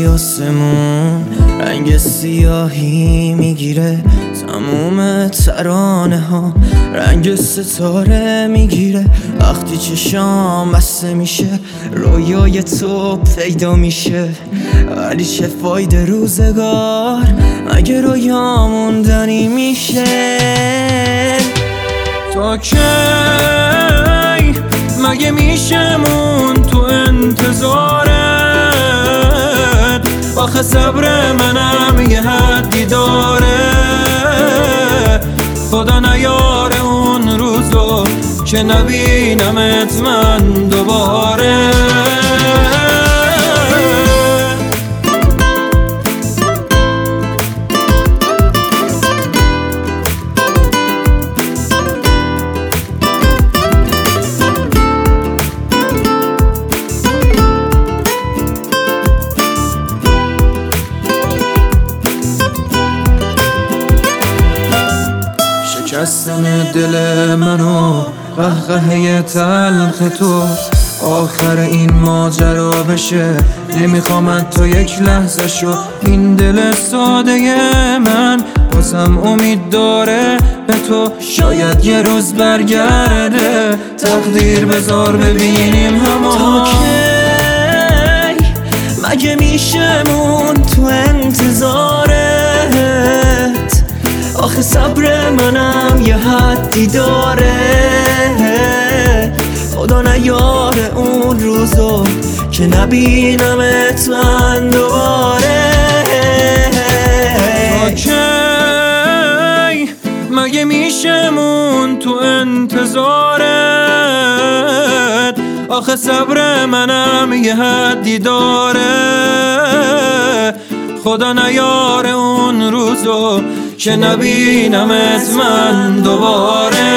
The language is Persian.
وقتی آسمون رنگ سیاهی میگیره، تموم ترانه ها رنگ ستاره میگیره. وقتی چشام بسته میشه رویای تو پیدا میشه، ولی چه فایده روزگار مگه رویا موندنی میشه؟ تا کی مگه میشه مون تو انتظارت؟ آخه صبر منم یه حدی داره، خدا نیاره اون روزو که نبینمت من دوباره. شکستن دل منو قهقهه تلخ تو آخر این ماجرا بشه. نمیخوام تو یک لحظه شو، این دل ساده من بازم امید داره به تو، شاید یه روز برگرده تقدیر بذار ببینیم همون. تا کی مگه میشه مون تو انتظارت؟ آخه صبر منم یه حدی داره، خدا نیاره اون روزو که نبینمت من دوباره. تا کی مگه میشه مون تو انتظارت؟ آخه صبر منم یه حدی داره، خدا نیاره اون روزو که نبینمت من دوباره.